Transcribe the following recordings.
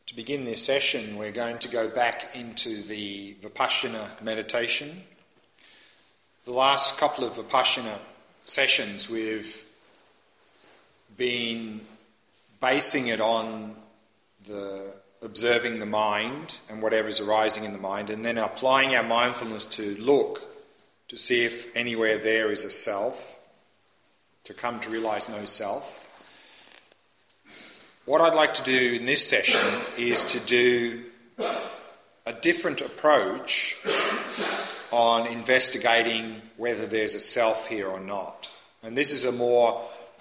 To begin this session, we're going to go back into the Vipassana meditation. The last couple of Vipassana sessions, we've been basing it on observing the mind and whatever is arising in the mind, and then applying our mindfulness to look to see if anywhere there is a self, to come to realise no self. What I'd like to do in this session is to do a different approach on investigating whether there's a self here or not. And this is a more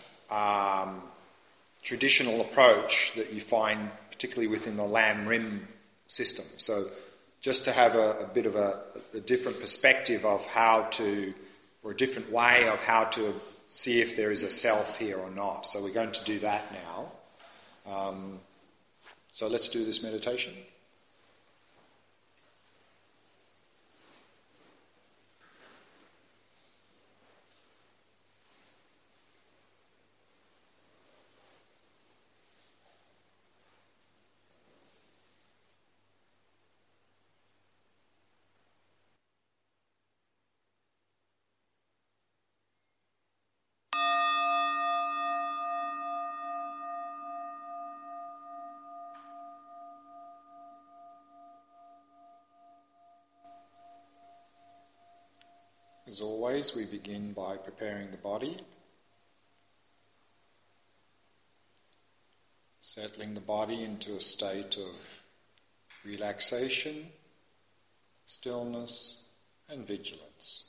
traditional approach that you find particularly within the Lam Rim system. So just to have a bit of a different perspective of how to, or a different way of how to see if there is a self here or not. So we're going to do that now. So let's do this meditation. As always, we begin by preparing the body, settling the body into a state of relaxation, stillness, and vigilance.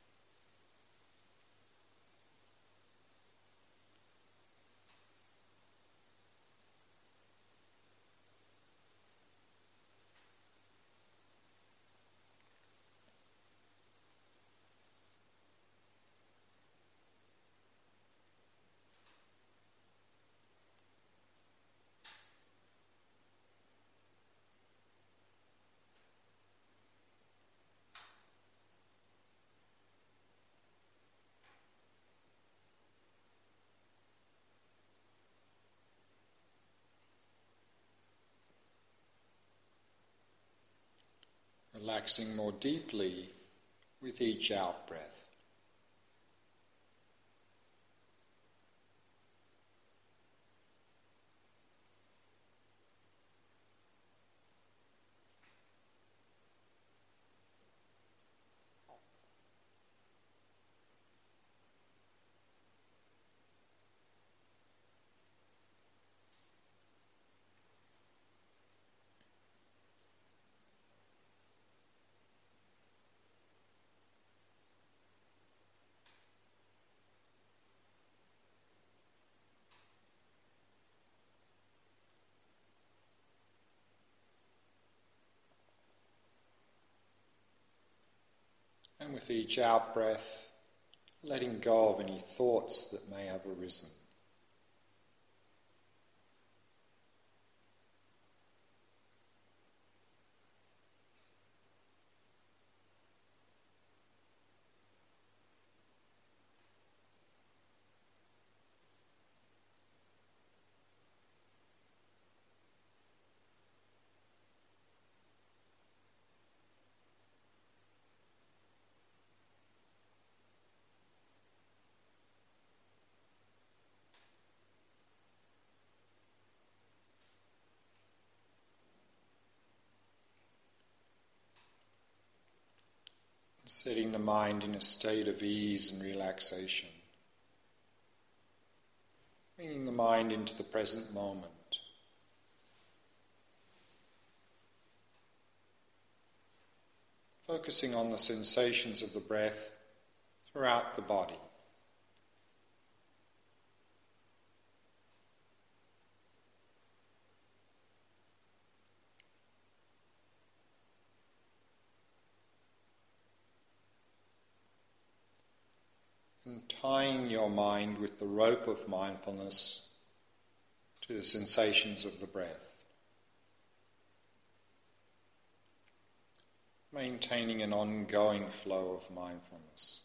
Relaxing more deeply with each out-breath. And with each out-breath, letting go of any thoughts that may have arisen. Setting the mind in a state of ease and relaxation. Bringing the mind into the present moment. Focusing on the sensations of the breath throughout the body. And tying your mind with the rope of mindfulness to the sensations of the breath. Maintaining an ongoing flow of mindfulness.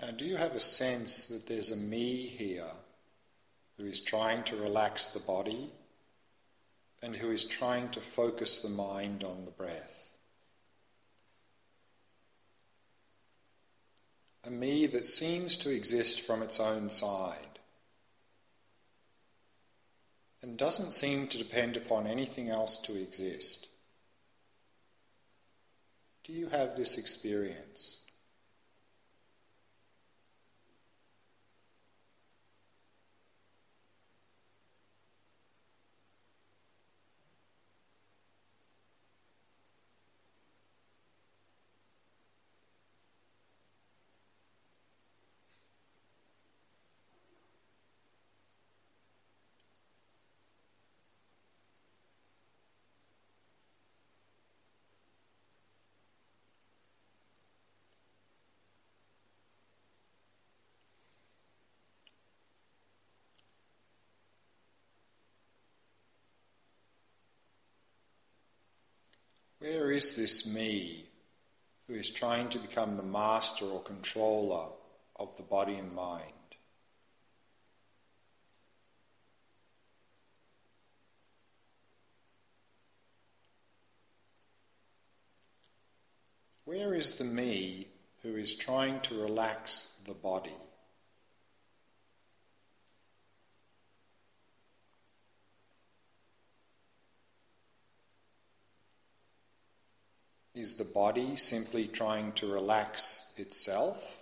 Now, do you have a sense that there's a me here who is trying to relax the body and who is trying to focus the mind on the breath? A me that seems to exist from its own side and doesn't seem to depend upon anything else to exist. Do you have this experience? Where is this me who is trying to become the master or controller of the body and mind? Where is the me who is trying to relax the body? Is the body simply trying to relax itself?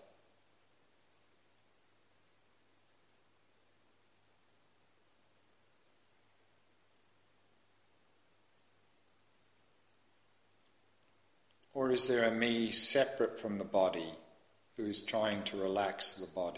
Or is there a me separate from the body who is trying to relax the body?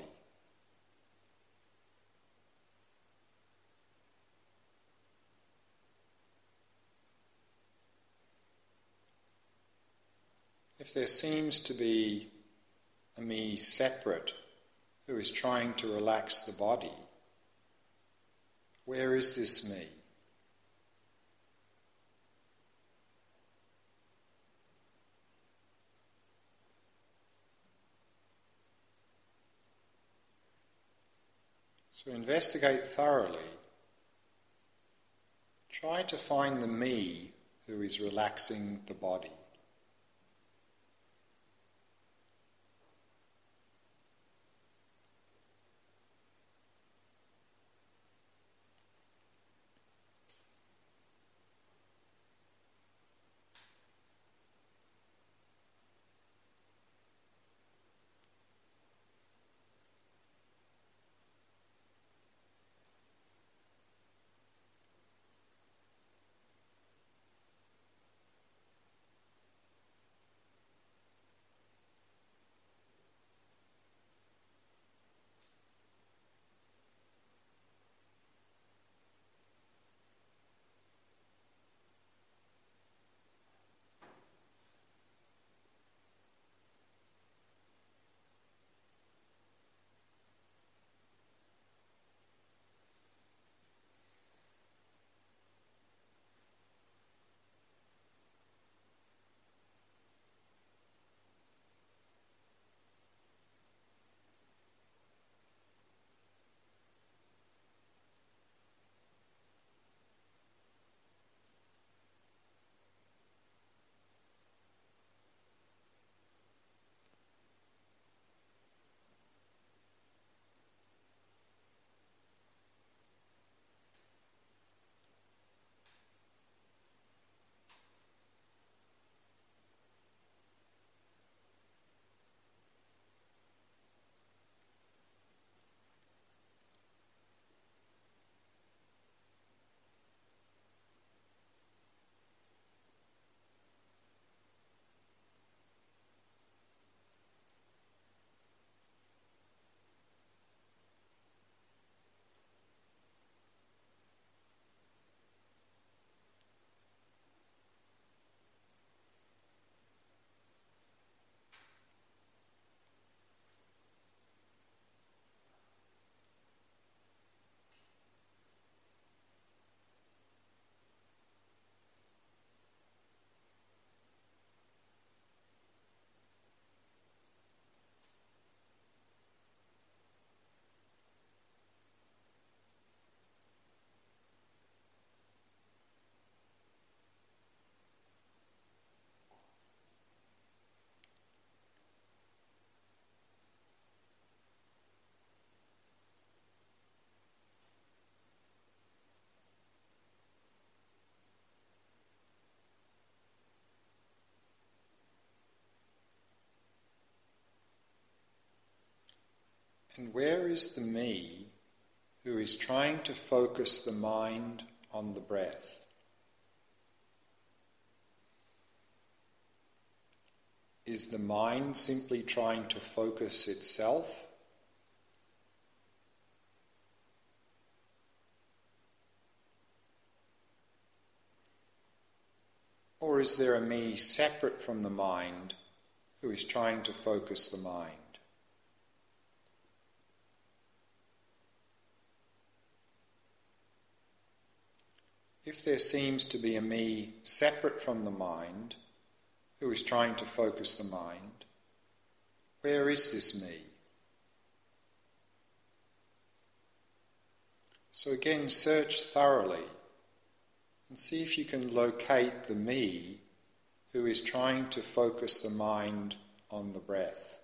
If there seems to be a me separate who is trying to relax the body, where is this me? So investigate thoroughly. Try to find the me who is relaxing the body. And where is the me who is trying to focus the mind on the breath? Is the mind simply trying to focus itself? Or is there a me separate from the mind who is trying to focus the mind? If there seems to be a me separate from the mind who is trying to focus the mind, where is this me? So again, search thoroughly and see if you can locate the me who is trying to focus the mind on the breath.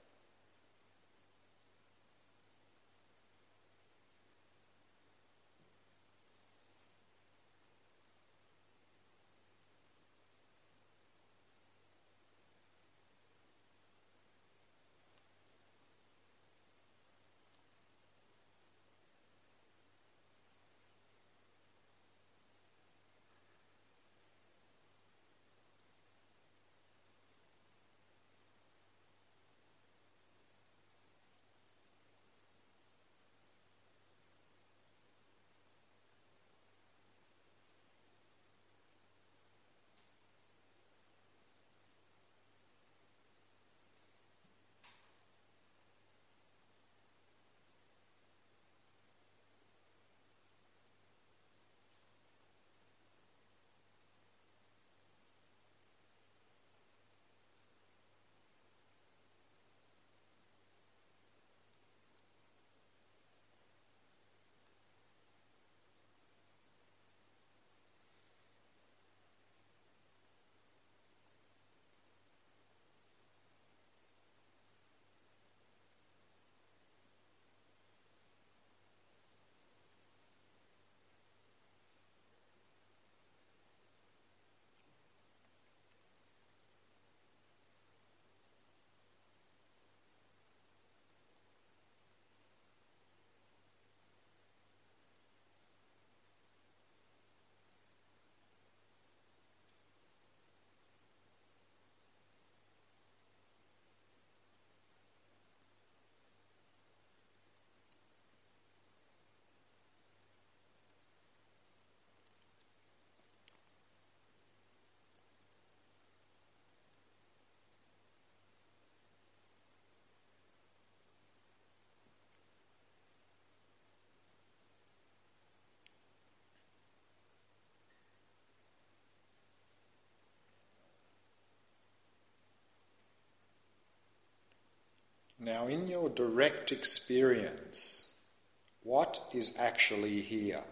Now, in your direct experience, what is actually here?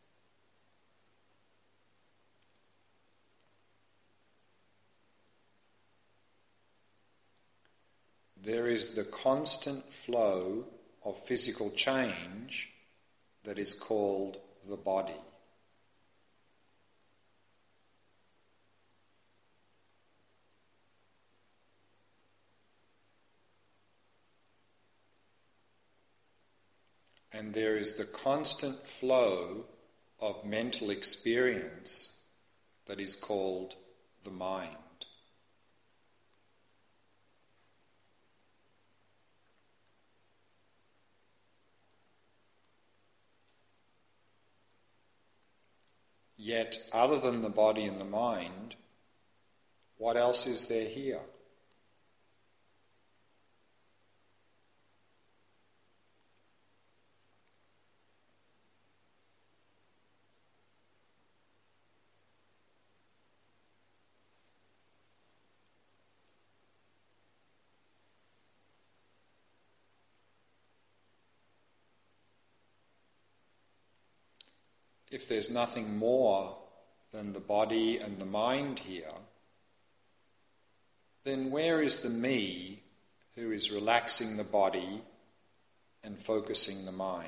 There is the constant flow of physical change that is called the body. And there is the constant flow of mental experience that is called the mind. Yet, other than the body and the mind, what else is there here? If there's nothing more than the body and the mind here, then where is the me who is relaxing the body and focusing the mind?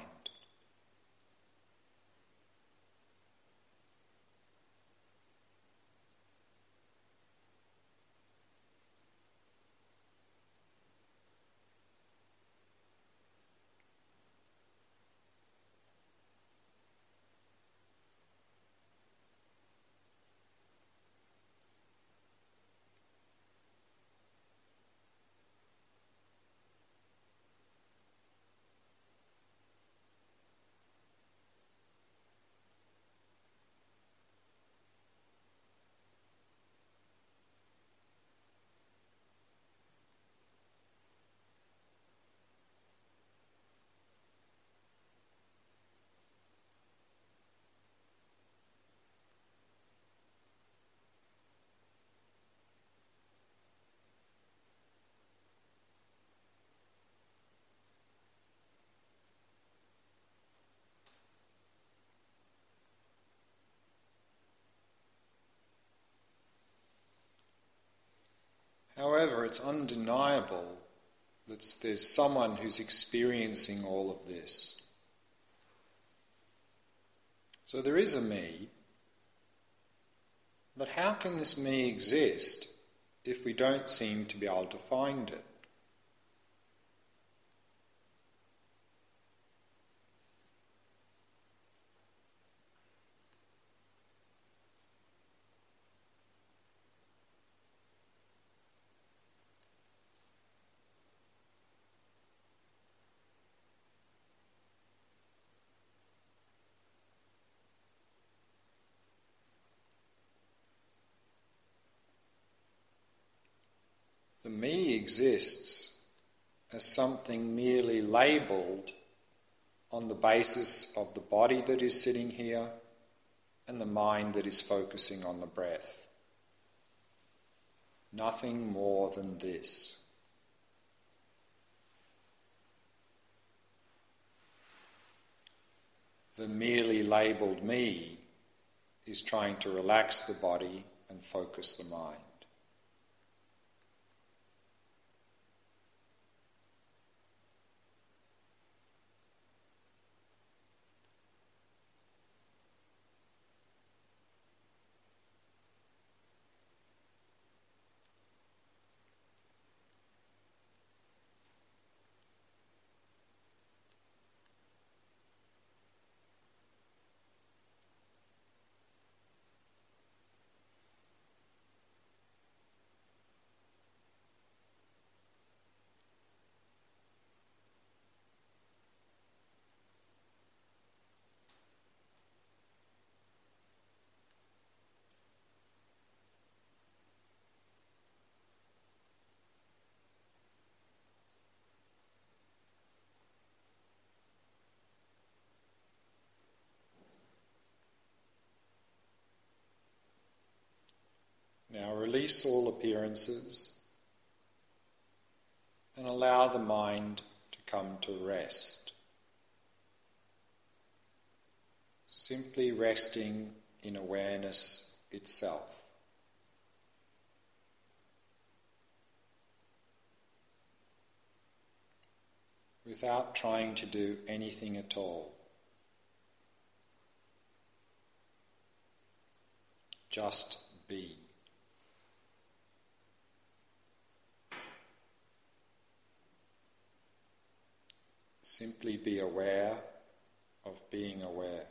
However, it's undeniable that there's someone who's experiencing all of this. So there is a me, but how can this me exist if we don't seem to be able to find it? The me exists as something merely labelled on the basis of the body that is sitting here and the mind that is focusing on the breath. Nothing more than this. The merely labelled me is trying to relax the body and focus the mind. Now release all appearances and allow the mind to come to rest. Simply resting in awareness itself. Without trying to do anything at all. Just be. Simply be aware of being aware.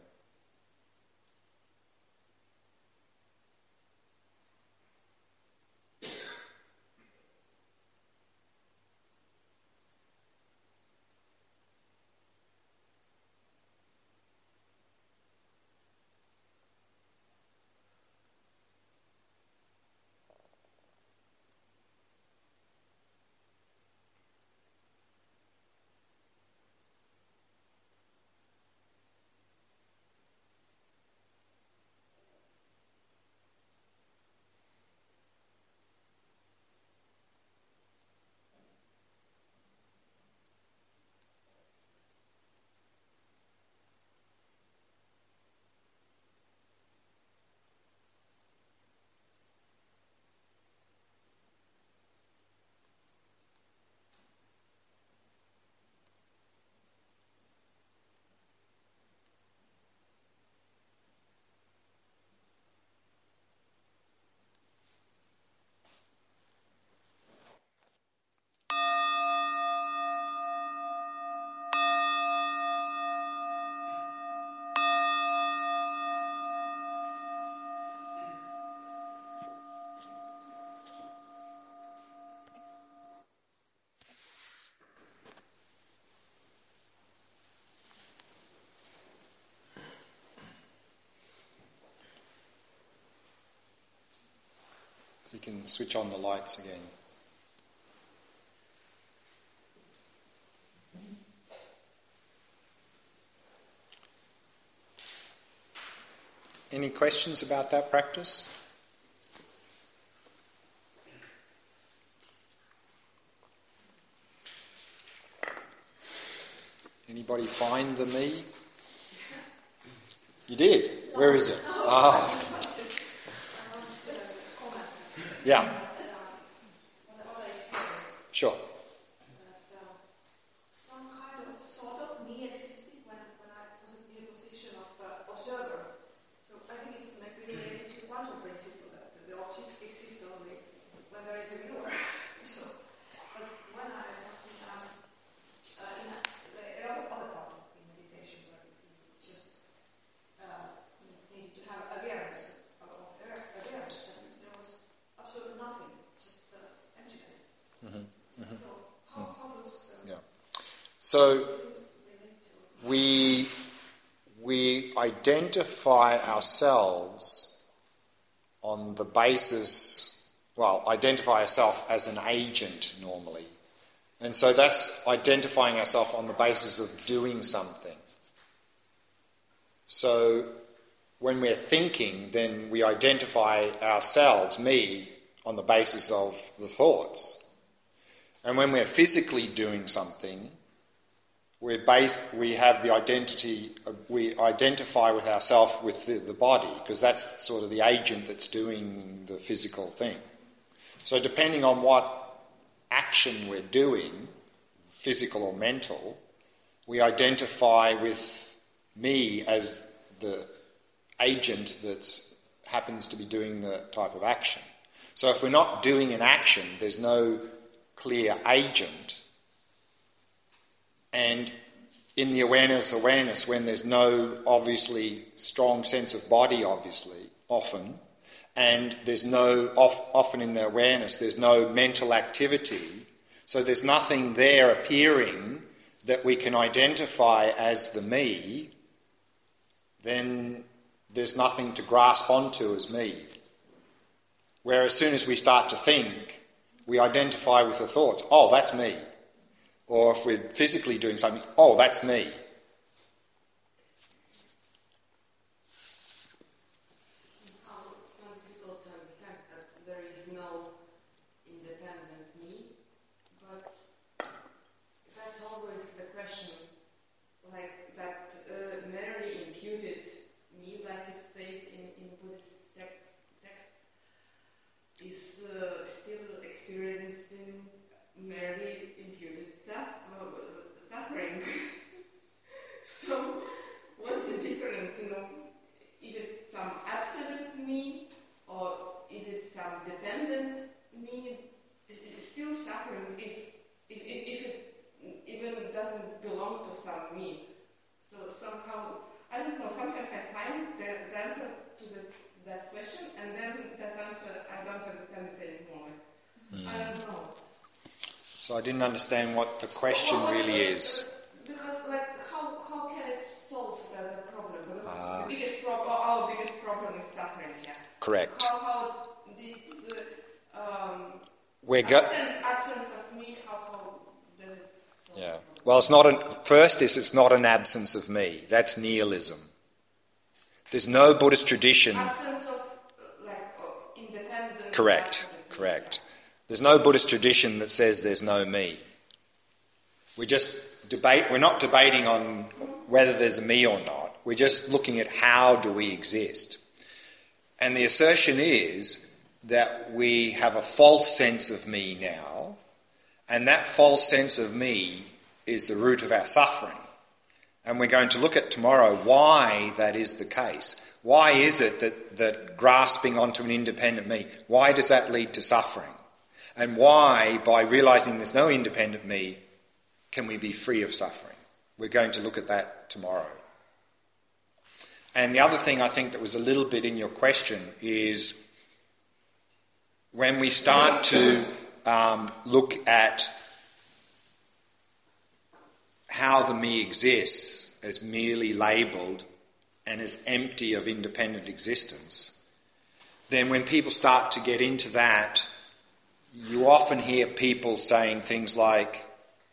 We can switch on the lights again. Any questions about that practice? Anybody find the me? You did? Where is it? Ah. Yeah. Sure. Some kind of sort of me existed when I was in a position of observer. So I think it's maybe related to quantum principle that the object exists only when there is a viewer. So, but when I was in the other part in meditation, where you just needed to have awareness and there was absolutely nothing, just emptiness. Mm-hmm. Mm-hmm. So how does So we identify ourselves on the basis, identify ourselves as an agent normally. And so that's identifying ourselves on the basis of doing something. So when we're thinking, then we identify ourselves, me, on the basis of the thoughts. And when we're physically doing something, we have the identity, we identify with ourselves with the body, because that's sort of the agent that's doing the physical thing. So depending on what action we're doing, physical or mental, we identify with me as the agent that happens to be doing the type of action. So if we're not doing an action, there's no clear agent. And in the awareness, when there's no obviously strong sense of body, often, and there's often in the awareness, there's no mental activity, so there's nothing there appearing that we can identify as the me, then there's nothing to grasp onto as me. Where as soon as we start to think, we identify with the thoughts, oh, that's me. Or if we're physically doing something, oh, that's me. It's difficult to understand that there is no independent me, but that's always the question, like that merely imputed me, like it said in Buddhist text, is still experiencing merely imputed suffering. So, what's the difference? Is it some absolute me, or is it some dependent me? It's still suffering. If it even doesn't belong to some me. So somehow, I don't know. Sometimes I find the answer to that question, and then that answer I don't understand it anymore. I don't know. So I didn't understand what the question really is. Because, how can it solve the problem? Because our biggest problem is suffering, yeah. Correct. How this absence of me, how does it solve? Yeah. Well, it's not an absence of me. That's nihilism. There's no Buddhist tradition. Absence of independent. Correct. There's no Buddhist tradition that says there's no me. We're not debating on whether there's a me or not. We're just looking at how do we exist. And the assertion is that we have a false sense of me now, and that false sense of me is the root of our suffering. And we're going to look at tomorrow why that is the case. Why is it that grasping onto an independent me, why does that lead to suffering? And why, by realising there's no independent me, can we be free of suffering? We're going to look at that tomorrow. And the other thing I think that was a little bit in your question is when we start to look at how the me exists as merely labelled and as empty of independent existence, then when people start to get into that, you often hear people saying things like,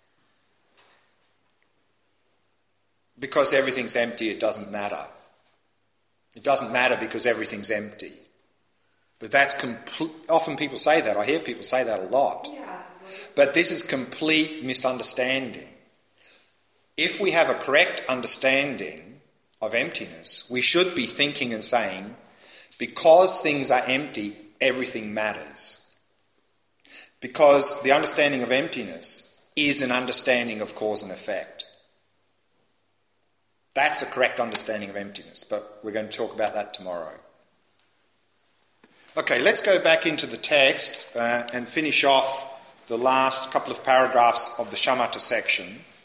because everything's empty, it doesn't matter. It doesn't matter because everything's empty. But that's often people say that. I hear people say that a lot. But this is complete misunderstanding. If we have a correct understanding of emptiness, we should be thinking and saying, because things are empty, everything matters. because the understanding of emptiness is an understanding of cause and effect. That's a correct understanding of emptiness, but we're going to talk about that tomorrow. Okay, let's go back into the text and finish off the last couple of paragraphs of the shamatha section.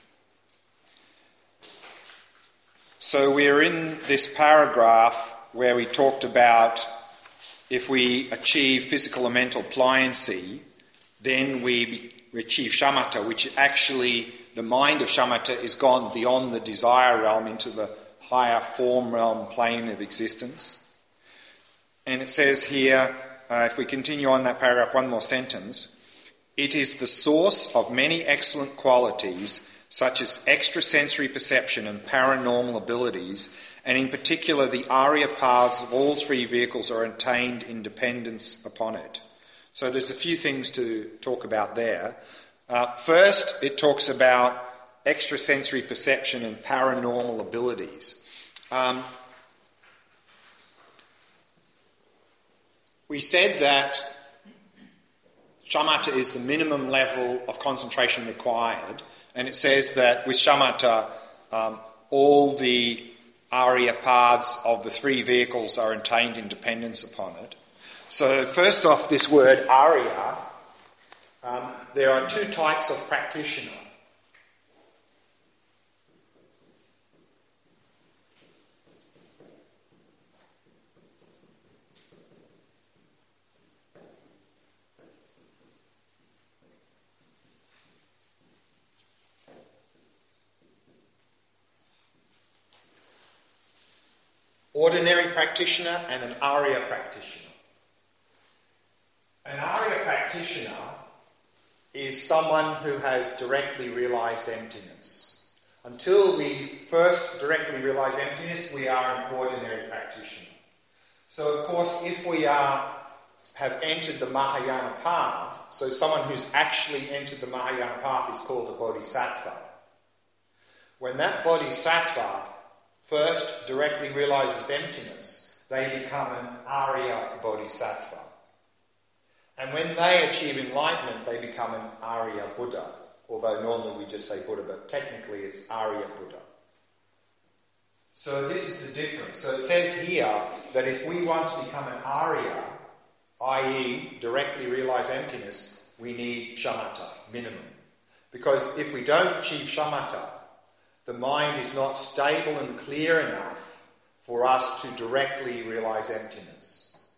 So we're in this paragraph where we talked about if we achieve physical and mental pliancy, then we achieve shamatha, which actually the mind of shamatha is gone beyond the desire realm into the higher form realm plane of existence. And it says here, if we continue on that paragraph, one more sentence, it is the source of many excellent qualities such as extrasensory perception and paranormal abilities, and in particular the Arya paths of all three vehicles are attained in dependence upon it. So there's a few things to talk about there. First, it talks about extrasensory perception and paranormal abilities. We said that shamatha is the minimum level of concentration required, and it says that with shamatha, all the Arya paths of the three vehicles are attained in dependence upon it. So first off, this word Arya, there are two types of practitioner. Ordinary practitioner and an Arya practitioner. An Arya practitioner is someone who has directly realised emptiness. Until we first directly realise emptiness, we are an ordinary practitioner. So, of course, if we have entered the Mahayana path, so someone who's actually entered the Mahayana path is called a bodhisattva. When that bodhisattva first directly realises emptiness, they become an Arya bodhisattva. And when they achieve enlightenment, they become an Arya Buddha. Although normally we just say Buddha, but technically it's Arya Buddha. So this is the difference. So it says here that if we want to become an Arya, i.e. directly realise emptiness, we need shamatha, minimum. Because if we don't achieve shamatha, the mind is not stable and clear enough for us to directly realise emptiness.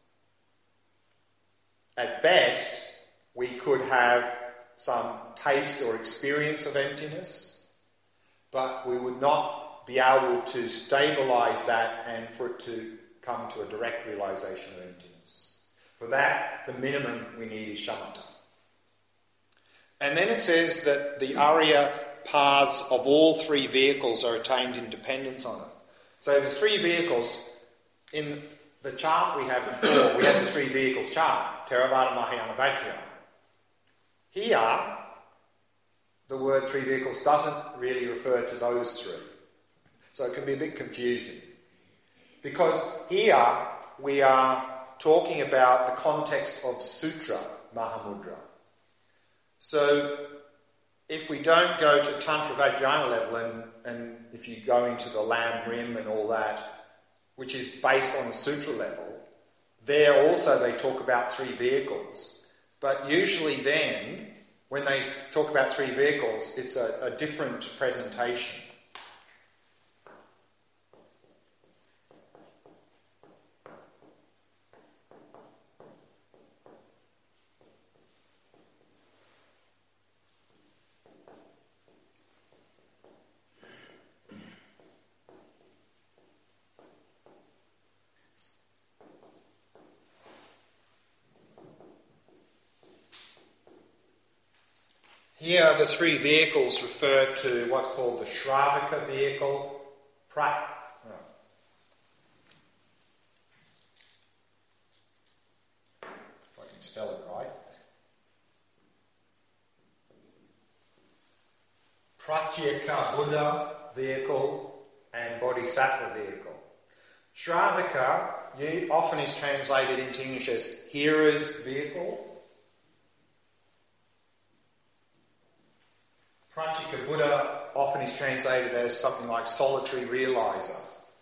At best, we could have some taste or experience of emptiness, but we would not be able to stabilise that and for it to come to a direct realisation of emptiness. For that, the minimum we need is shamatha. And then it says that the Arya paths of all three vehicles are attained in dependence on it. So the three vehicles, in the chart we had before, we had the three vehicles chart, Theravada, Mahayana, Vajrayana. Here, the word three vehicles doesn't really refer to those three. So it can be a bit confusing. Because here we are talking about the context of Sutra Mahamudra. So if we don't go to Tantra Vajrayana level, and if you go into the Lam Rim and all that, which is based on the Sutra level, there also they talk about three vehicles. But usually then, when they talk about three vehicles, it's a different presentation. Here the three vehicles refer to what's called the Shravaka vehicle, if I can spell it right, Pratyeka Buddha vehicle and Bodhisattva vehicle. Shravaka often is translated into English as hearer's vehicle. Pratitya Buddha often is translated as something like solitary realizer.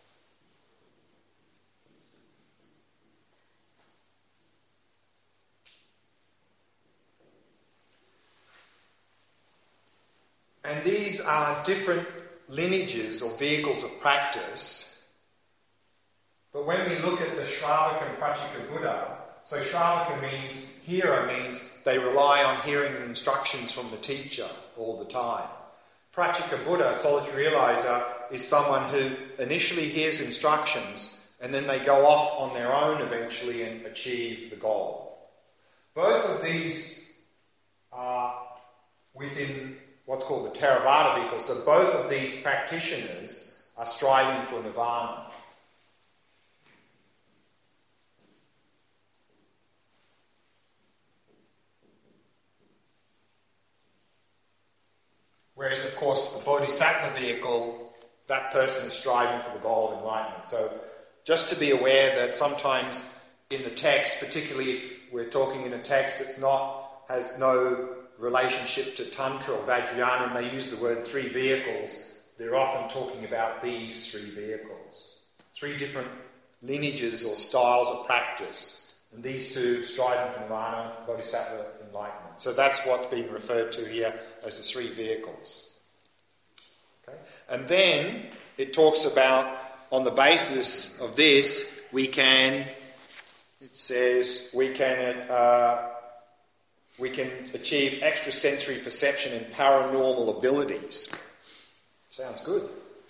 And these are different lineages or vehicles of practice. But when we look at the Shravaka and Pratitya Buddha, so Shravaka means, hearer means they rely on hearing instructions from the teacher all the time. Pratitya Buddha, solitary realizer, is someone who initially hears instructions and then they go off on their own eventually and achieve the goal. Both of these are within what's called the Theravada vehicle. So both of these practitioners are striving for nirvana. Whereas, of course, the Bodhisattva vehicle, that person is striving for the goal of enlightenment. So just to be aware that sometimes in the text, particularly if we're talking in a text has no relationship to Tantra or Vajrayana, and they use the word three vehicles, they're often talking about these three vehicles. Three different lineages or styles of practice. And these two, striving for nirvana, Bodhisattva, enlightenment. So that's what's being referred to here as the three vehicles. Okay? And then it talks about, on the basis of this, we can achieve extrasensory perception and paranormal abilities. Sounds good.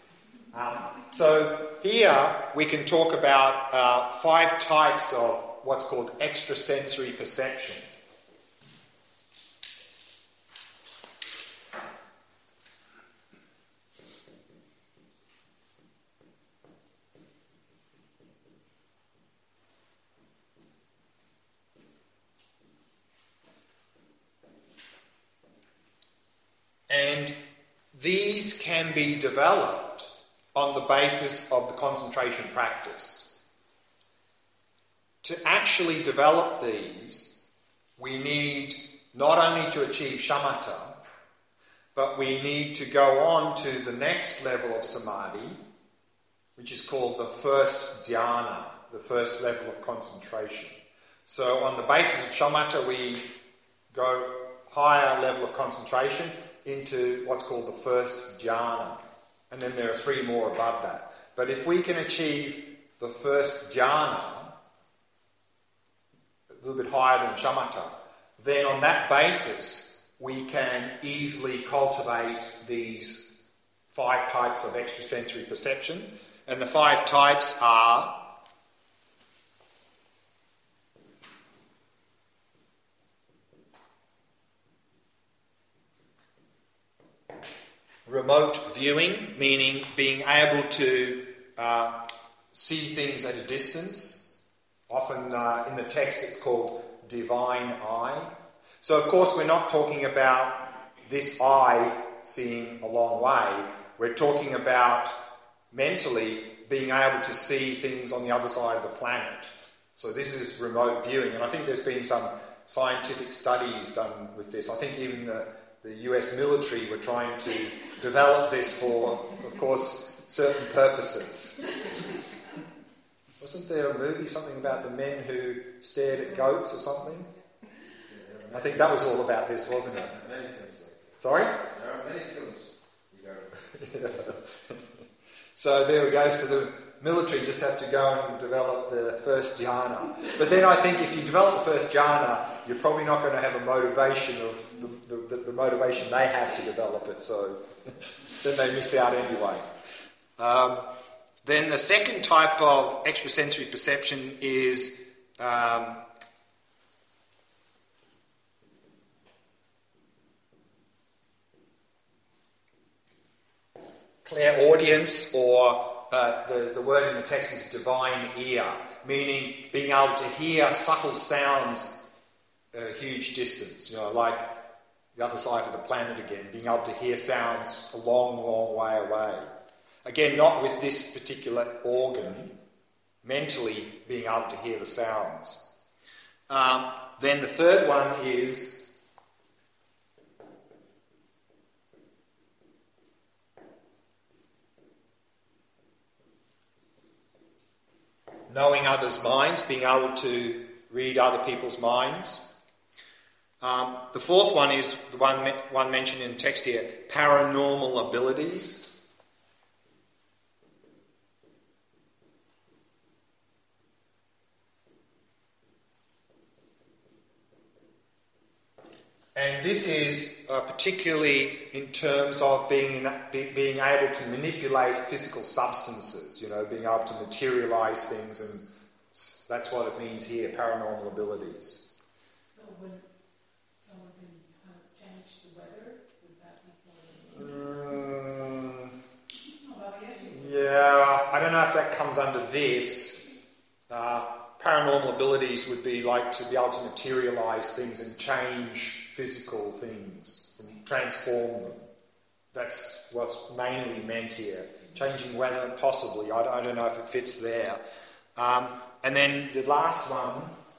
So here we can talk about 5 types of what's called extrasensory perception. And these can be developed on the basis of the concentration practice. To actually develop these, we need not only to achieve shamatha, but we need to go on to the next level of samadhi, which is called the first dhyana, the first level of concentration. So on the basis of shamatha, we go higher level of concentration into what's called the first jhana. And then there are 3 more above that. But if we can achieve the first jhana, a little bit higher than shamatha, then on that basis we can easily cultivate these 5 types of extrasensory perception. And the 5 types are remote viewing, meaning being able to see things at a distance. Often in the text it's called divine eye. So of course we're not talking about this eye seeing a long way. We're talking about mentally being able to see things on the other side of the planet. So this is remote viewing, and I think there's been some scientific studies done with this. I think even the US military were trying to develop this for, of course, certain purposes. Wasn't there a movie, something about the men who stared at goats or something? I think that was all about this, wasn't it? Many things like that. Sorry? There are many films regarding this. So there we go. So the military just have to go and develop the first jhana. But then I think if you develop the first jhana, you're probably not going to have a motivation of the motivation they have to develop it. So then they miss out anyway. Then the second type of extrasensory perception is clairaudience, or the word in the text is divine ear, meaning being able to hear subtle sounds at a huge distance, like the other side of the planet again, being able to hear sounds a long, long way away. Again, not with this particular organ, mentally being able to hear the sounds. Then the third one is knowing others' minds, being able to read other people's minds. The fourth one is the one mentioned in the text here, paranormal abilities. And this is particularly in terms of being able to manipulate physical substances, being able to materialise things, and that's what it means here, paranormal abilities. So when someone can kind of change the weather, would that be Yeah, I don't know if that comes under this. Paranormal abilities would be like to be able to materialise things and change physical things, transform them. That's what's mainly meant here. Changing weather, possibly. I don't know if it fits there. And then the last one,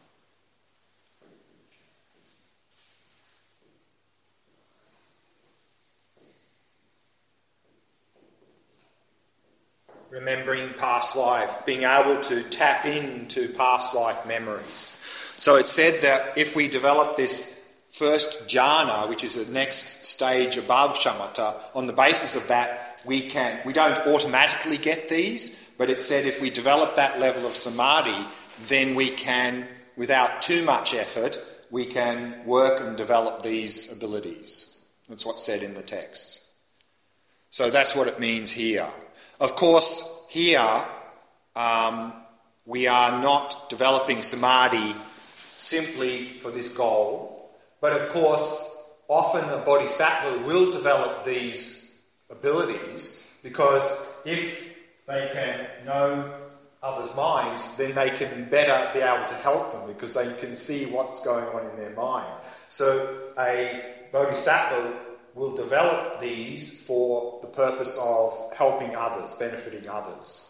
remembering past life, being able to tap into past life memories. So it said that if we develop this first jhana, which is the next stage above shamatha, on the basis of that, we don't automatically get these, but it said if we develop that level of samadhi, then we can, without too much effort, we can work and develop these abilities. That's what's said in the text. So that's what it means here. Of course, here we are not developing samadhi simply for this goal. But of course, often a bodhisattva will develop these abilities because if they can know others' minds, then they can better be able to help them because they can see what's going on in their mind. So a bodhisattva will develop these for the purpose of helping others, benefiting others.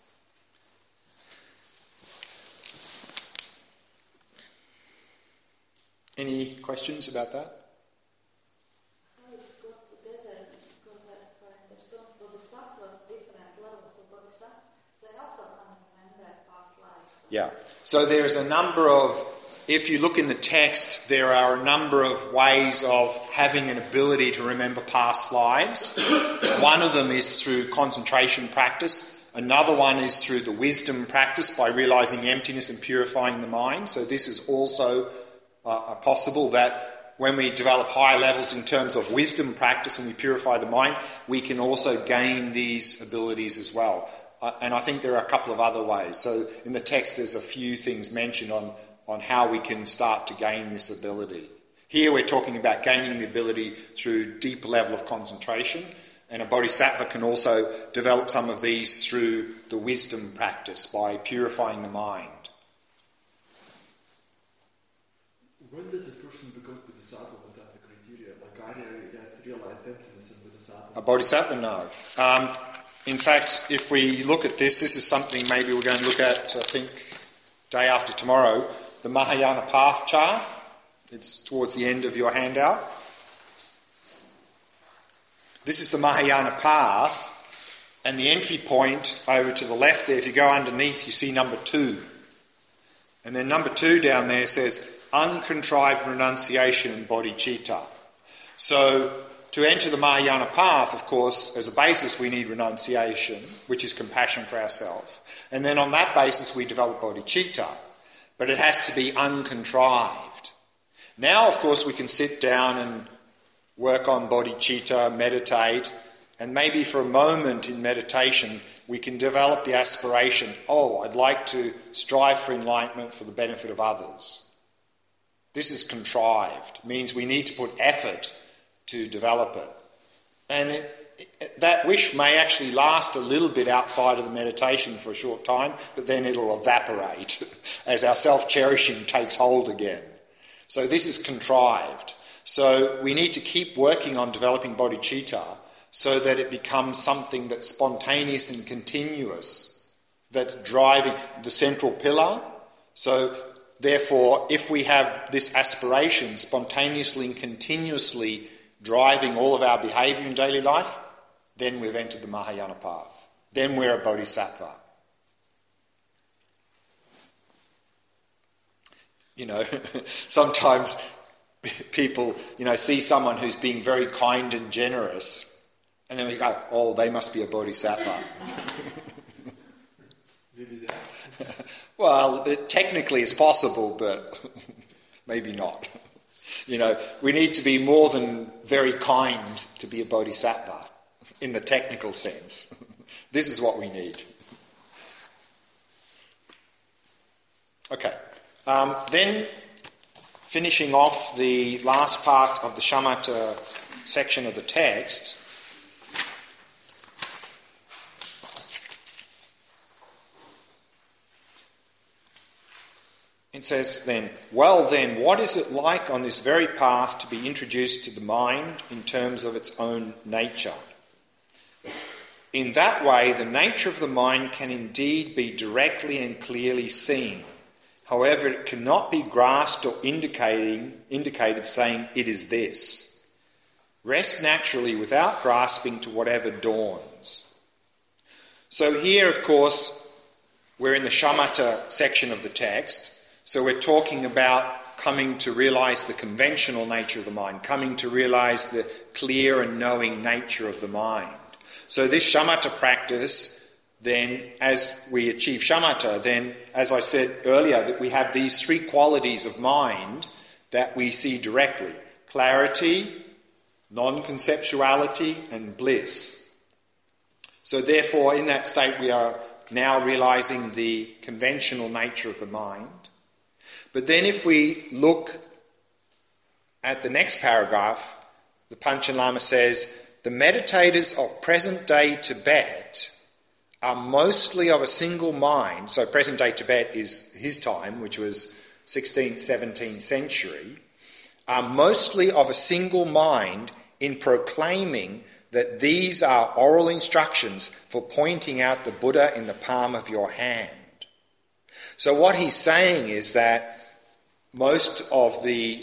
Any questions about that? How it's got together, because if I understand bodhisattva, different levels of bodhisattva, they also can remember past lives. Yeah. So there's a number of, if you look in the text, there are a number of ways of having an ability to remember past lives. One of them is through concentration practice. Another one is through the wisdom practice by realising emptiness and purifying the mind. So this is also possible that when we develop higher levels in terms of wisdom practice and we purify the mind, we can also gain these abilities as well. And I think there are a couple of other ways. So in the text there's a few things mentioned on how we can start to gain this ability. Here we're talking about gaining the ability through deep level of concentration, and a bodhisattva can also develop some of these through the wisdom practice by purifying the mind. When does a person become bodhisattva without the criteria? Like Arya has realized emptiness in bodhisattva. A bodhisattva, no. In fact, if we look at this is something maybe we're going to look at, I think, day after tomorrow, the Mahayana path chart. It's towards the end of your handout. This is the Mahayana path, and the entry point over to the left there, if you go underneath, you see number 2. And then number 2 down there says, uncontrived renunciation and bodhicitta. So to enter the Mahayana path, of course, as a basis we need renunciation, which is compassion for ourselves. And then on that basis we develop bodhicitta. But it has to be uncontrived. Now, of course, we can sit down and work on bodhicitta, meditate, and maybe for a moment in meditation we can develop the aspiration, I'd like to strive for enlightenment for the benefit of others. This is contrived. It means we need to put effort to develop it. And that wish may actually last a little bit outside of the meditation for a short time, but then it'll evaporate as our self-cherishing takes hold again. So this is contrived. So we need to keep working on developing bodhicitta so that it becomes something that's spontaneous and continuous, that's driving the central pillar. So therefore, if we have this aspiration spontaneously and continuously driving all of our behaviour in daily life, then we've entered the Mahayana path. Then we're a bodhisattva. You know, sometimes people, see someone who's being very kind and generous, and then we go, oh, they must be a bodhisattva. Maybe that. Well, technically it's possible, but maybe not. We need to be more than very kind to be a bodhisattva in the technical sense. This is what we need. Okay. Then, finishing off the last part of the shamatha section of the text, it says then, well then, what is it like on this very path to be introduced to the mind in terms of its own nature? In that way, the nature of the mind can indeed be directly and clearly seen. However, it cannot be grasped or indicated saying, it is this. Rest naturally without grasping to whatever dawns. So here, of course, we're in the shamatha section of the text. So we're talking about coming to realise the conventional nature of the mind, coming to realise the clear and knowing nature of the mind. So this shamatha practice, then, as we achieve shamatha, then, as I said earlier, that we have these three qualities of mind that we see directly: clarity, non-conceptuality, and bliss. So therefore, in that state, we are now realising the conventional nature of the mind. But then if we look at the next paragraph, the Panchen Lama says, the meditators of present-day Tibet are mostly of a single mind. So present-day Tibet is his time, which was 16th, 17th century, are mostly of a single mind in proclaiming that these are oral instructions for pointing out the Buddha in the palm of your hand. So what he's saying is that most of the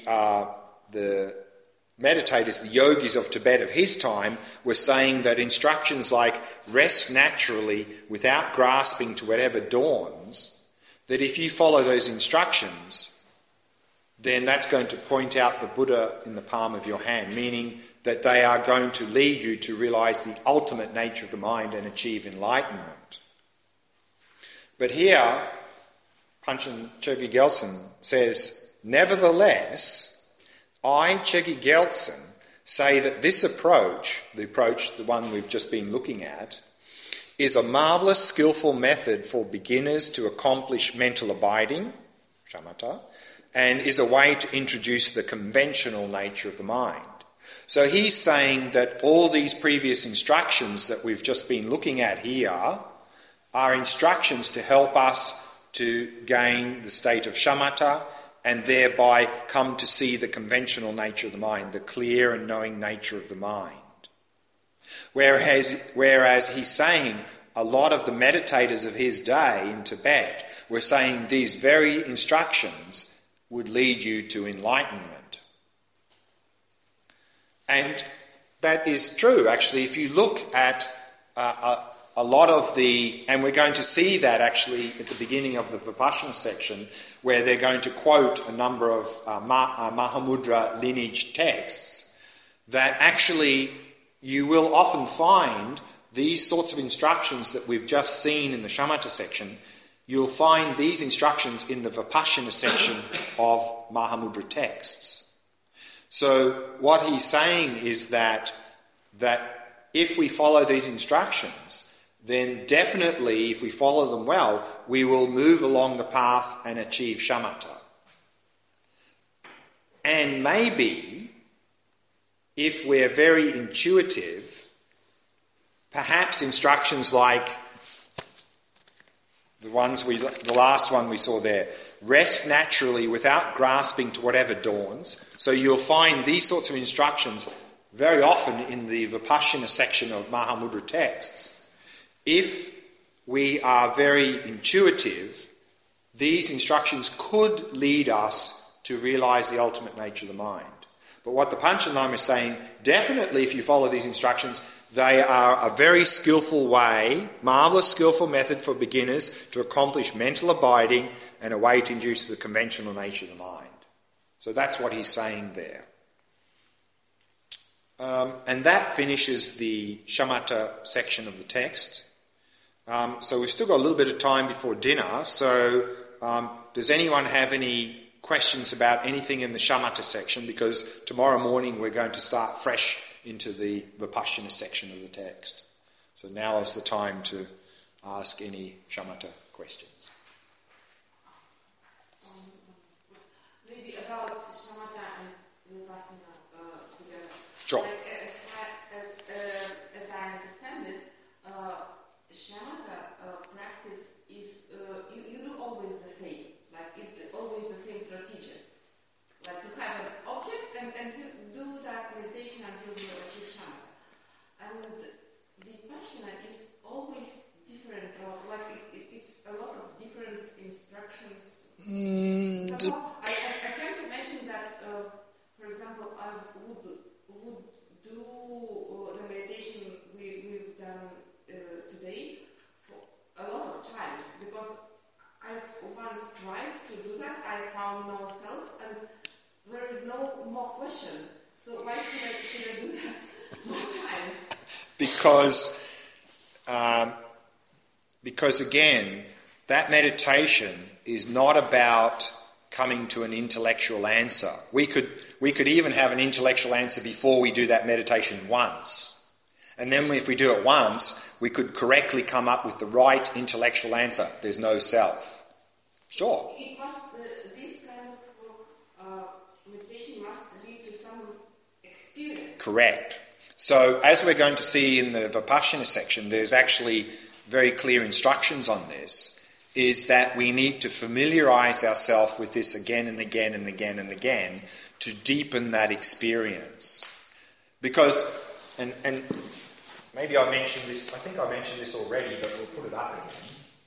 meditators, the yogis of Tibet of his time, were saying that instructions like rest naturally without grasping to whatever dawns, that if you follow those instructions, then that's going to point out the Buddha in the palm of your hand, meaning that they are going to lead you to realise the ultimate nature of the mind and achieve enlightenment. But here, Panchen Chökyi Gyaltsen says, nevertheless, I, Chökyi Gyaltsen, say that this approach, the one we've just been looking at, is a marvellous, skillful method for beginners to accomplish mental abiding, shamatha, and is a way to introduce the conventional nature of the mind. So he's saying that all these previous instructions that we've just been looking at here are instructions to help us to gain the state of shamatha and thereby come to see the conventional nature of the mind, the clear and knowing nature of the mind. Whereas he's saying a lot of the meditators of his day in Tibet were saying these very instructions would lead you to enlightenment. And that is true, actually. If you look at a lot of the, and we're going to see that actually at the beginning of the Vipassana section, where they're going to quote a number of Mahamudra lineage texts, that actually you will often find these sorts of instructions that we've just seen in the shamatha section. You'll find these instructions in the Vipassana section of Mahamudra texts. So what he's saying is that if we follow these instructions, then definitely, if we follow them well, we will move along the path and achieve shamatha. And maybe, if we're very intuitive, perhaps instructions like the last one we saw there, rest naturally without grasping to whatever dawns. So you'll find these sorts of instructions very often in the Vipassana section of Mahamudra texts. If we are very intuitive, these instructions could lead us to realise the ultimate nature of the mind. But what the Panchen Lama is saying, definitely if you follow these instructions, they are a very skillful way, marvellous skillful method for beginners to accomplish mental abiding and a way to induce the conventional nature of the mind. So that's what he's saying there. And that finishes the shamatha section of the text. So we've still got a little bit of time before dinner. So does anyone have any questions about anything in the shamatha section? Because tomorrow morning we're going to start fresh into the vipassana section of the text. So now is the time to ask any shamatha questions. Maybe about shamatha and vipassana together. Sure. Like, as I understand it, shamatha practice is you do always the same. Like it's always the same procedure. Like you have an object and you do that meditation until you achieve shamatha. And vipassana is always different. Like it's a lot of different instructions. I can't imagine that, for example, I would do the meditation we've done today for a lot of times, because I once tried to do that, I found no self, and there is no more question. So why should I do that more times? Because again, that meditation is not about coming to an intellectual answer. We could even have an intellectual answer before we do that meditation once. And then if we do it once, we could correctly come up with the right intellectual answer. There's no self. Sure. It must, this kind of meditation must lead to some experience. Correct. So as we're going to see in the Vipassana section, there's actually very clear instructions on this, is that we need to familiarise ourselves with this again and again and again and again to deepen that experience. Because, and maybe I mentioned this, I think I mentioned this already, but we'll put it up again.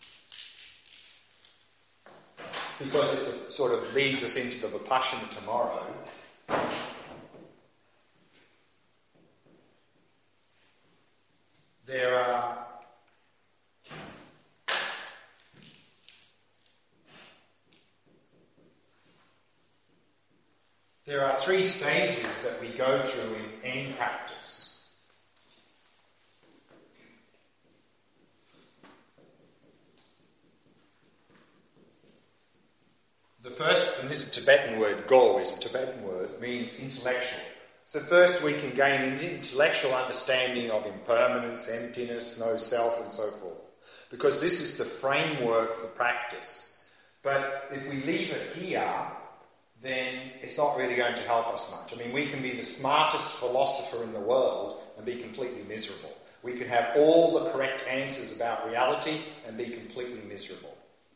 Because it sort of leads us into the Vipassana tomorrow. There are three stages that we go through in any practice. The first, and this is a Tibetan word, go is a Tibetan word, means intellectual. So first we can gain an intellectual understanding of impermanence, emptiness, no self, and so forth. Because this is the framework for practice. But if we leave it here, then it's not really going to help us much. I mean, we can be the smartest philosopher in the world and be completely miserable. We can have all the correct answers about reality and be completely miserable.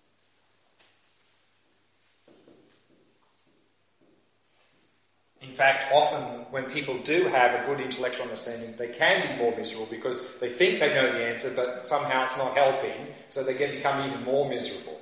In fact, often when people do have a good intellectual understanding, they can be more miserable because they think they know the answer, but somehow it's not helping, so they become even more miserable.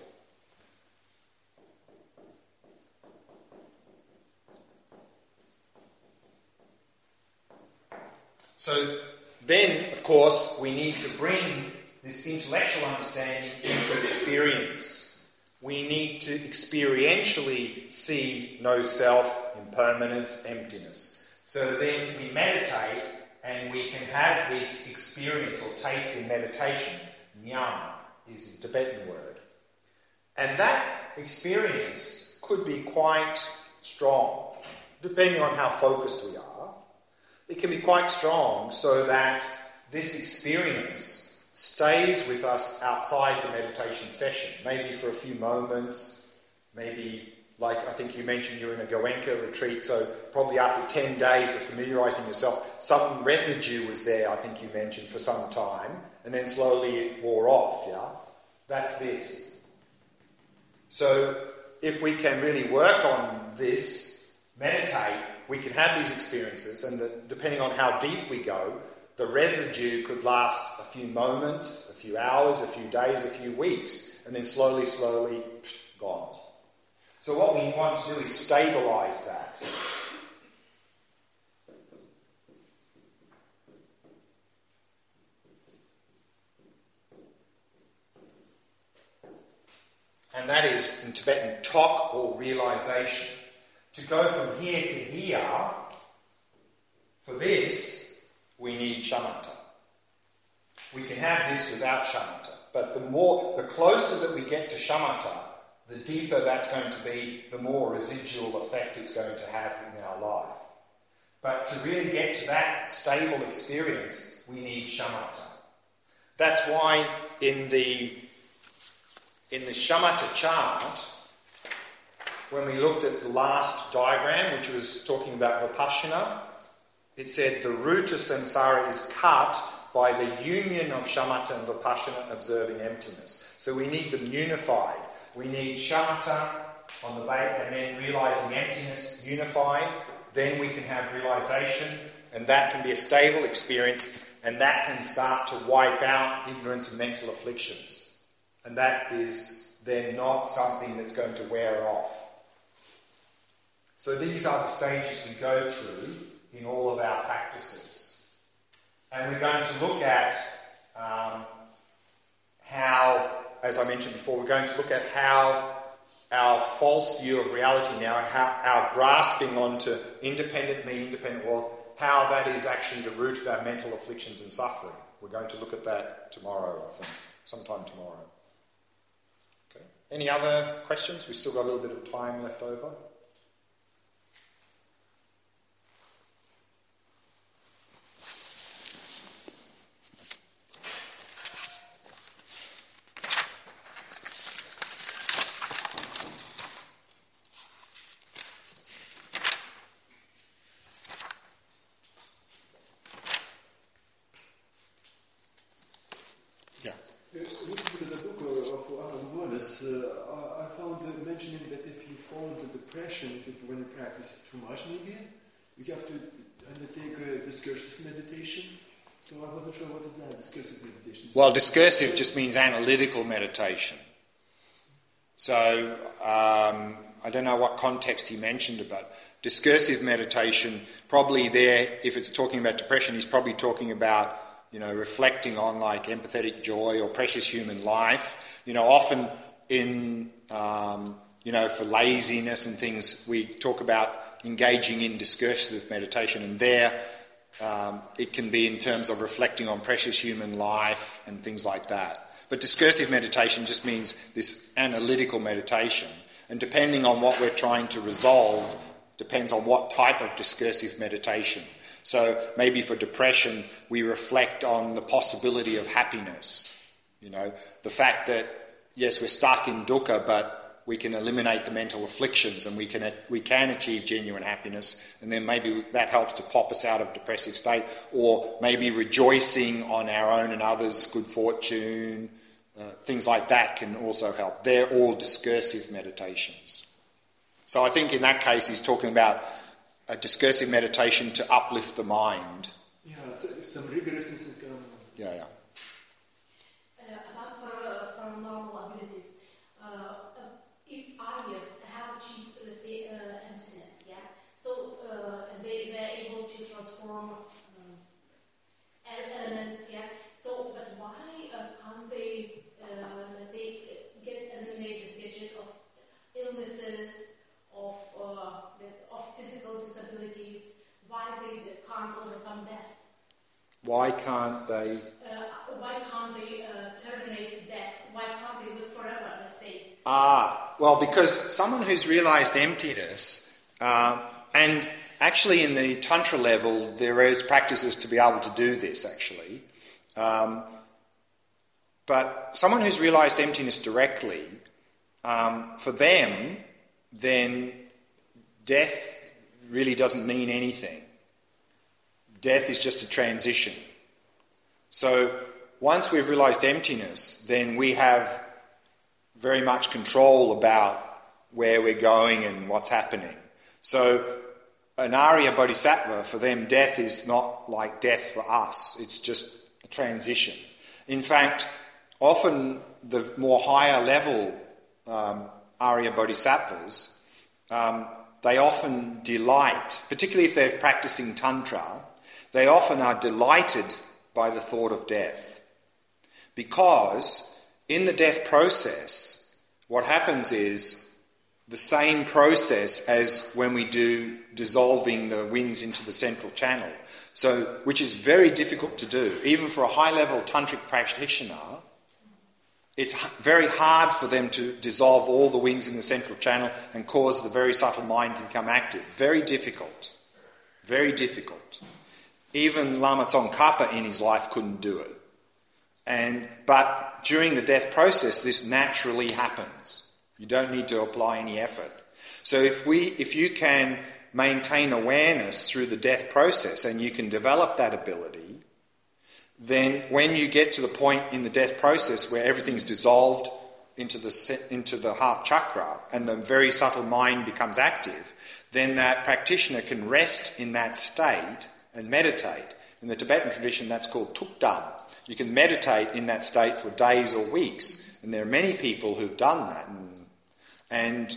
So then, of course, we need to bring this intellectual understanding into experience. We need to experientially see no self, impermanence, emptiness. So then we meditate and we can have this experience or taste in meditation. Nyam is a Tibetan word. And that experience could be quite strong, depending on how focused we are. It can be quite strong so that this experience stays with us outside the meditation session, maybe for a few moments, maybe like I think you mentioned you're in a Goenka retreat, so probably after 10 days of familiarising yourself, some residue was there, I think you mentioned, for some time, and then slowly it wore off, yeah? That's this. So if we can really work on this, meditate, we can have these experiences, and depending on how deep we go, the residue could last a few moments, a few hours, a few days, a few weeks, and then slowly, gone. So what we want to do is stabilise that. and that is in Tibetan tok or realization. To go from here to here, for this, we need shamatha. We can have this without shamatha, but the closer that we get to shamatha, the deeper that's going to be, the more residual effect it's going to have in our life. But to really get to that stable experience, we need shamatha. That's why in the shamatha chart, when we looked at the last diagram, which was talking about Vipassana, it said the root of samsara is cut by the union of shamatha and Vipassana observing emptiness. So we need them unified. We need shamatha on the base and then realising emptiness unified. Then we can have realisation, and that can be a stable experience, and that can start to wipe out ignorance and mental afflictions. And that is then not something that's going to wear off. So these are the stages we go through in all of our practices. And we're going to look at how, as I mentioned before, we're going to look at how our false view of reality now, how our grasping onto independent me, independent world, how that is actually the root of our mental afflictions and suffering. We're going to look at that tomorrow, I think, sometime tomorrow. Okay. Any other questions? We've still got a little bit of time left over. I found mentioning that if you fall into depression when you practice too much, maybe you have to undertake a discursive meditation. So I wasn't sure what is that discursive meditation. Well, discursive just means analytical meditation. So I don't know what context he mentioned it, but discursive meditation, probably there, if it's talking about depression, he's probably talking about, reflecting on like empathetic joy or precious human life. Often in, for laziness and things, we talk about engaging in discursive meditation, and there it can be in terms of reflecting on precious human life and things like that. But discursive meditation just means this analytical meditation, and depending on what we're trying to resolve, depends on what type of discursive meditation. So maybe for depression, we reflect on the possibility of happiness. The fact that, yes, we're stuck in dukkha, but we can eliminate the mental afflictions and we can achieve genuine happiness, and then maybe that helps to pop us out of depressive state. Or maybe rejoicing on our own and others' good fortune, things like that can also help. They're all discursive meditations. So I think in that case he's talking about a discursive meditation to uplift the mind. Yeah, so some rigorousness is going on. Yeah. About paranormal abilities, if Aryas have achieved, let's say, emptiness, yeah, so and they're able to transform elements, yeah, so but why can't they, let's say, get eliminated gadgets of illnesses, of physical disabilities? Why they can't overcome death? Why can't they? Why can't they terminate death? Why can't they live forever, let's say? Well, because someone who's realised emptiness, and actually in the Tantra level there is practices to be able to do this actually, but someone who's realised emptiness directly, for them, then death really doesn't mean anything. Death is just a transition. So once we've realised emptiness, then we have very much control about where we're going and what's happening. So an Arya Bodhisattva, for them, death is not like death for us. It's just a transition. In fact, often the more higher level Arya Bodhisattvas, they often delight, particularly if they're practicing Tantra, they often are delighted by the thought of death. Because in the death process, what happens is the same process as when we do dissolving the winds into the central channel, so which is very difficult to do. Even for a high-level tantric practitioner, it's very hard for them to dissolve all the winds in the central channel and cause the very subtle mind to become active. Very difficult. Very difficult. Even Lama Tsongkhapa in his life couldn't do it. But during the death process, this naturally happens. You don't need to apply any effort. So if you can maintain awareness through the death process and you can develop that ability, then when you get to the point in the death process where everything's dissolved into the heart chakra and the very subtle mind becomes active, then that practitioner can rest in that state and meditate. In the Tibetan tradition, that's called tukdam. You can meditate in that state for days or weeks, and there are many people who've done that. And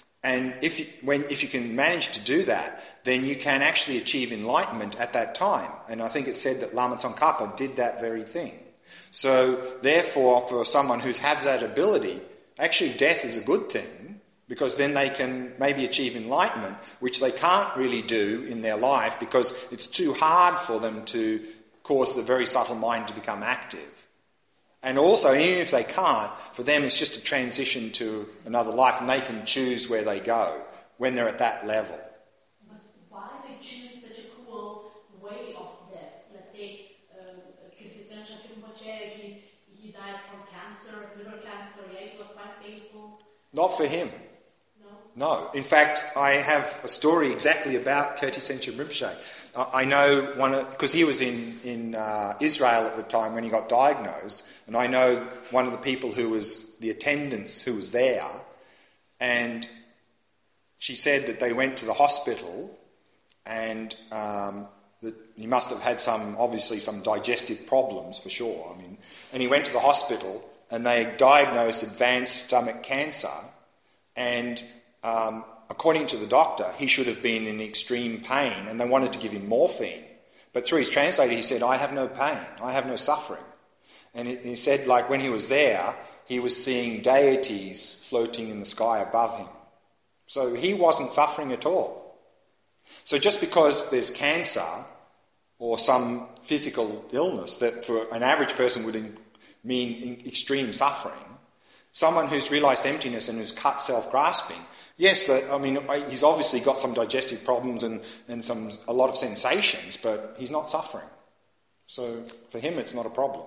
if you can manage to do that, then you can actually achieve enlightenment at that time. And I think it's said that Lama Tsongkhapa did that very thing. So therefore, for someone who has that ability, actually death is a good thing, because then they can maybe achieve enlightenment, which they can't really do in their life because it's too hard for them to cause the very subtle mind to become active. And also, even if they can't, for them it's just a transition to another life, and they can choose where they go when they're at that level. But why they choose such a cruel way of death? Let's say Kirti Tenzin Rinpoche, he died from cancer, liver cancer, yeah, it was quite painful. Not for him. No. In fact, I have a story exactly about Kirti Tenzin Rinpoche. I know because he was in Israel at the time when he got diagnosed, and I know one of the people who was the attendants who was there, and she said that they went to the hospital, and that he must have had some digestive problems for sure. And he went to the hospital, and they diagnosed advanced stomach cancer, and according to the doctor, he should have been in extreme pain, and they wanted to give him morphine. But through his translator, he said, I have no pain, I have no suffering. And he said, like, when he was there, he was seeing deities floating in the sky above him. So he wasn't suffering at all. So just because there's cancer or some physical illness that for an average person would mean extreme suffering, someone who's realised emptiness and who's cut self-grasping, yes, he's obviously got some digestive problems and a lot of sensations, but he's not suffering. So for him, it's not a problem.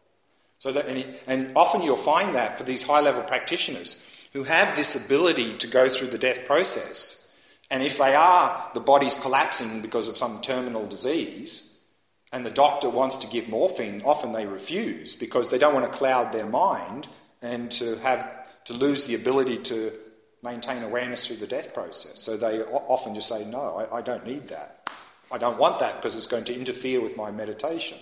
And often you'll find that for these high-level practitioners who have this ability to go through the death process, and if the body's collapsing because of some terminal disease, and the doctor wants to give morphine, often they refuse because they don't want to cloud their mind and to lose the ability to maintain awareness through the death process. So they often just say, no, I don't need that. I don't want that because it's going to interfere with my meditation.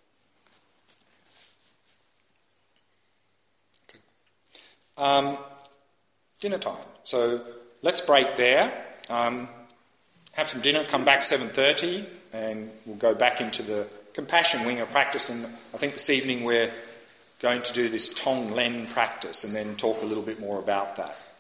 Okay. Dinner time. So let's break there. Have some dinner, come back 7:30, and we'll go back into the compassion wing of practice. And I think this evening we're going to do this Tonglen practice and then talk a little bit more about that.